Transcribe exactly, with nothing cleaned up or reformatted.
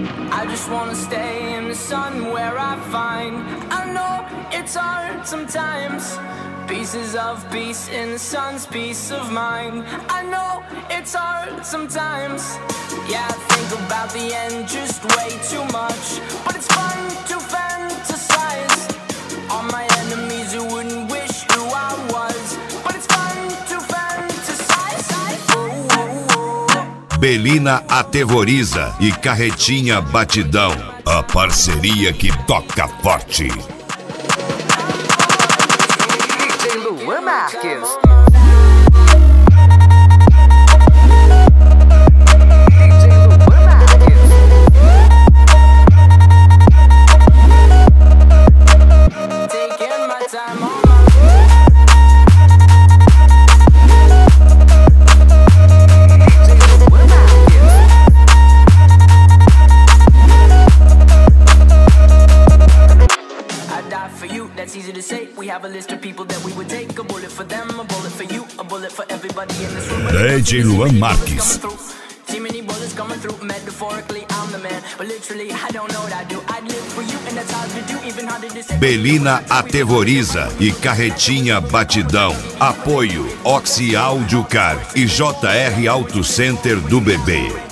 I just wanna stay in the sun where I find. I know it's hard sometimes. Pieces of peace in the sun's peace of mind. I know it's hard sometimes. Yeah, I think about the end just way too much. But it's fun to fantasize on my enemies who wouldn't wish who I was. But it's fun to fantasize. Oh, oh, oh. Belina aterroriza e Carretinha Batidão. A parceria que toca forte. D J Luan Marques. That's easy to say. We have a list of people that we would take. A bullet for them, a bullet for you, a bullet for everybody in this room. D J Luan Marques. Too many bullets coming through. Metaphorically, I'm the man, but literally, I don't know what I do. I'd live for you, and that's hard to do. Even harder to say. Belina aterroriza e Carretinha Batidão. Apoio Oxy Audio Car e J R Auto Center do Bebê.